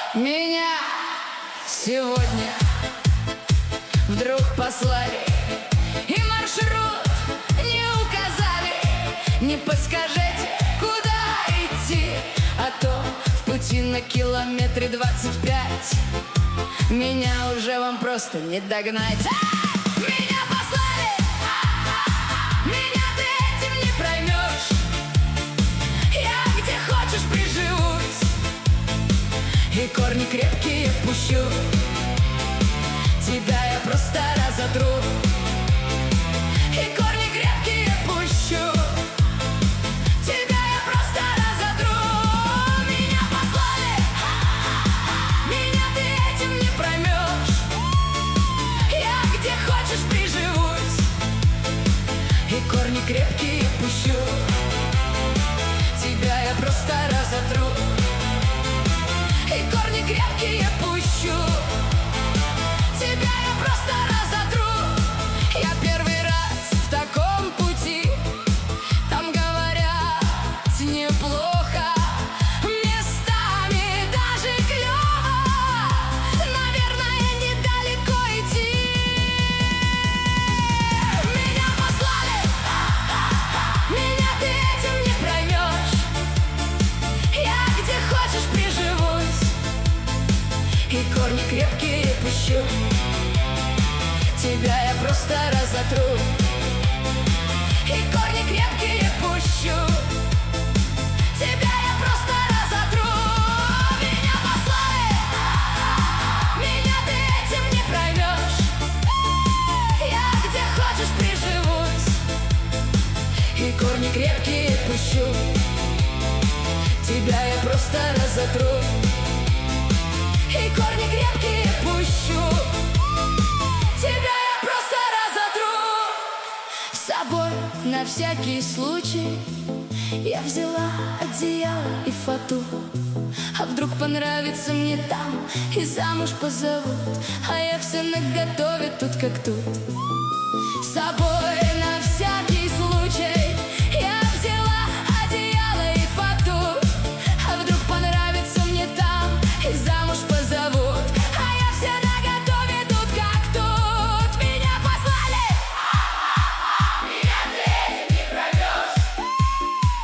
Меня сегодня вдруг послали и маршрут не указали. Не подскажете, куда идти, а то в пути на километре 25 меня уже вам просто не догнать. Меня послали, меня ты этим не проймешь. Я где хочешь приживусь и корни крепкие пущу. Тебя я просто разотру и корни крепкие пущу. Тебя я просто разотру. Меня послали, меня ты этим не проймешь. Я где хочешь приживусь и корни крепкие пущу. Тебя я просто разотру и корни крепкие пущу. Тебя я просто разотру. Я первый раз в таком пути. Там говорят неплохо, местами даже клево. Наверное, недалеко идти. Меня послали, меня ты этим не проймешь. Я где хочешь приживусь и корни крепкие пущу. Тебя я просто разотру и корни крепкие пущу. Тебя я просто разотру. Меня послали, меня ты этим не проймешь. Я где хочешь приживусь и корни крепкие пущу. Тебя я просто разотру и корни крепкие пущу. Тебя я просто разотру. С собой на всякий случай я взяла одеяло и фату. А вдруг понравится мне там и замуж позовут, а я все наготове тут как тут. С собой на всякий случай я взяла одеяло и фату. А вдруг понравится мне там и замуж позовут, а я все наготове тут как тут. Меня послали, меня ты этим не проймешь.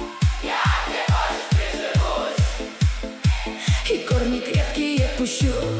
Я где хочешь приживусь и корни крепкие пущу.